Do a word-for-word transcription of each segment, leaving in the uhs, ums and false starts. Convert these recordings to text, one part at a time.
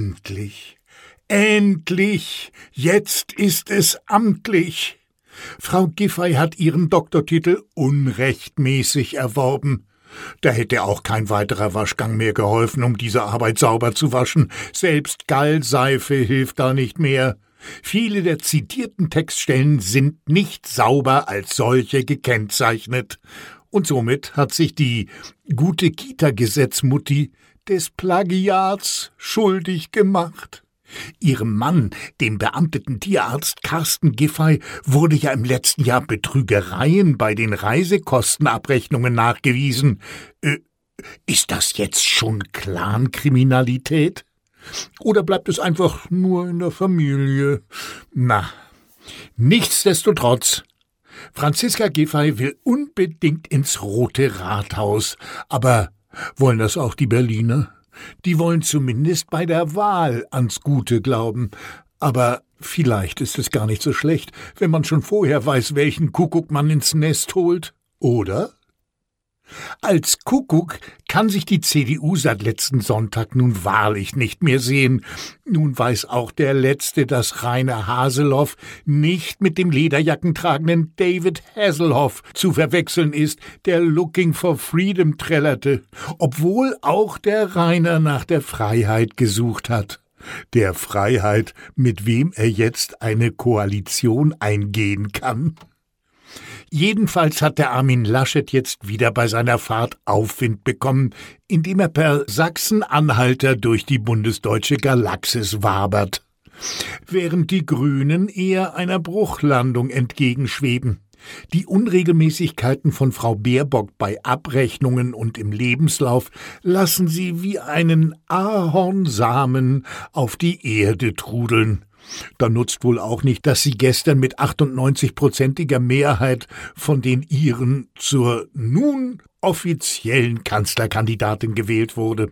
Endlich, endlich, jetzt ist es amtlich. Frau Giffey hat ihren Doktortitel unrechtmäßig erworben. Da hätte auch kein weiterer Waschgang mehr geholfen, um diese Arbeit sauber zu waschen. Selbst Gallseife hilft da nicht mehr. Viele der zitierten Textstellen sind nicht sauber als solche gekennzeichnet. Und somit hat sich die gute Kita-Gesetzmutti des Plagiats schuldig gemacht. Ihrem Mann, dem beamteten Tierarzt Carsten Giffey, wurde ja im letzten Jahr Betrügereien bei den Reisekostenabrechnungen nachgewiesen. Äh, ist das jetzt schon Clankriminalität? Oder bleibt es einfach nur in der Familie? Na, nichtsdestotrotz, Franziska Giffey will unbedingt ins Rote Rathaus. Aber wollen das auch die Berliner? Die wollen zumindest bei der Wahl ans Gute glauben. Aber vielleicht ist es gar nicht so schlecht, wenn man schon vorher weiß, welchen Kuckuck man ins Nest holt. Oder? Als Kuckuck kann sich die C D U seit letzten Sonntag nun wahrlich nicht mehr sehen. Nun weiß auch der Letzte, dass Rainer Haseloff nicht mit dem lederjackentragenden David Hasselhoff zu verwechseln ist, der Looking for Freedom trällerte, obwohl auch der Rainer nach der Freiheit gesucht hat. Der Freiheit, mit wem er jetzt eine Koalition eingehen kann. Jedenfalls hat der Armin Laschet jetzt wieder bei seiner Fahrt Aufwind bekommen, indem er per Sachsen-Anhalter durch die bundesdeutsche Galaxis wabert, während die Grünen eher einer Bruchlandung entgegenschweben. Die Unregelmäßigkeiten von Frau Baerbock bei Abrechnungen und im Lebenslauf lassen sie wie einen Ahornsamen auf die Erde trudeln. Da nutzt wohl auch nicht, dass sie gestern mit achtundneunzig-prozentiger Mehrheit von den Iren zur nun offiziellen Kanzlerkandidatin gewählt wurde.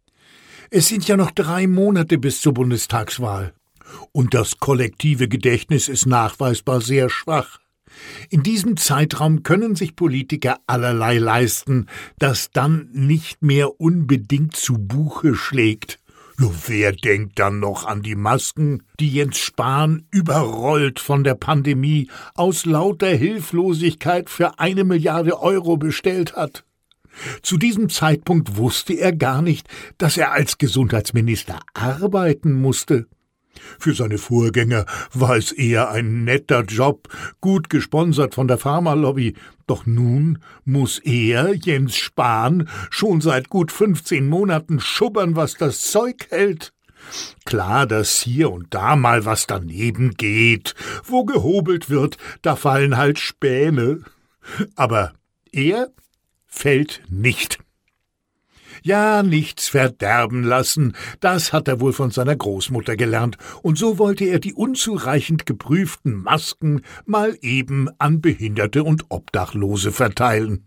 Es sind ja noch drei Monate bis zur Bundestagswahl. Und das kollektive Gedächtnis ist nachweisbar sehr schwach. In diesem Zeitraum können sich Politiker allerlei leisten, das dann nicht mehr unbedingt zu Buche schlägt. Nur wer denkt dann noch an die Masken, die Jens Spahn überrollt von der Pandemie aus lauter Hilflosigkeit für eine Milliarde Euro bestellt hat? Zu diesem Zeitpunkt wusste er gar nicht, dass er als Gesundheitsminister arbeiten musste. Für seine Vorgänger war es eher ein netter Job, gut gesponsert von der Pharmalobby. Doch nun muss er, Jens Spahn, schon seit gut fünfzehn Monaten schubbern, was das Zeug hält. Klar, dass hier und da mal was daneben geht. Wo gehobelt wird, da fallen halt Späne. Aber er fällt nicht. Ja, nichts verderben lassen, das hat er wohl von seiner Großmutter gelernt, und so wollte er die unzureichend geprüften Masken mal eben an Behinderte und Obdachlose verteilen.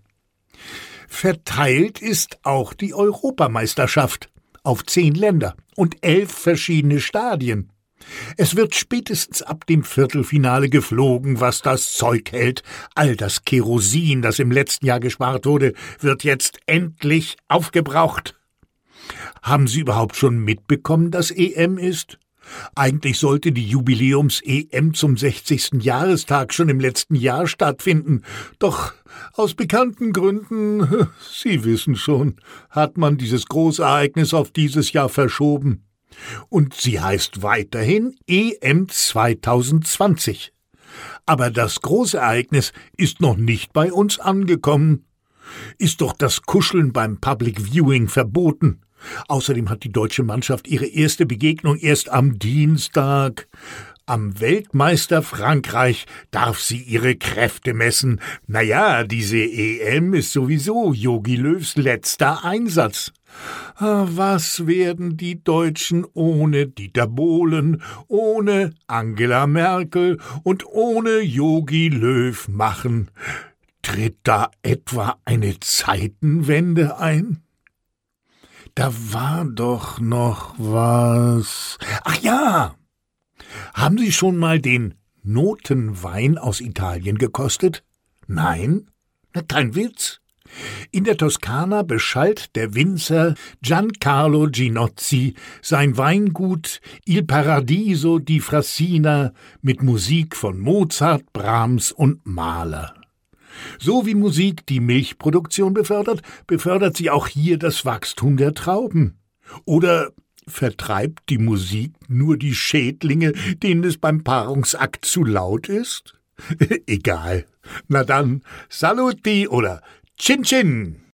Verteilt ist auch die Europameisterschaft auf zehn Länder und elf verschiedene Stadien. Es wird spätestens ab dem Viertelfinale geflogen, was das Zeug hält. All das Kerosin, das im letzten Jahr gespart wurde, wird jetzt endlich aufgebraucht. Haben Sie überhaupt schon mitbekommen, dass E M ist? Eigentlich sollte die Jubiläums-E M zum sechzigsten Jahrestag schon im letzten Jahr stattfinden. Doch aus bekannten Gründen, Sie wissen schon, hat man dieses Großereignis auf dieses Jahr verschoben. Und sie heißt weiterhin E M zwanzig zwanzig. Aber das Großereignis ist noch nicht bei uns angekommen. Ist doch das Kuscheln beim Public Viewing verboten. Außerdem hat die deutsche Mannschaft ihre erste Begegnung erst am Dienstag. Am Weltmeister Frankreich darf sie ihre Kräfte messen. Naja, diese E M ist sowieso Jogi Löws letzter Einsatz. Was werden die Deutschen ohne Dieter Bohlen, ohne Angela Merkel und ohne Jogi Löw machen? Tritt da etwa eine Zeitenwende ein? Da war doch noch was. Ach ja! Haben Sie schon mal den Notenwein aus Italien gekostet? Nein? Na, kein Witz. In der Toskana beschallt der Winzer Giancarlo Ginozzi sein Weingut Il Paradiso di Frassina mit Musik von Mozart, Brahms und Mahler. So wie Musik die Milchproduktion befördert, befördert sie auch hier das Wachstum der Trauben. Oder vertreibt die Musik nur die Schädlinge, denen es beim Paarungsakt zu laut ist? Egal. Na dann, saluti oder Chin Chin!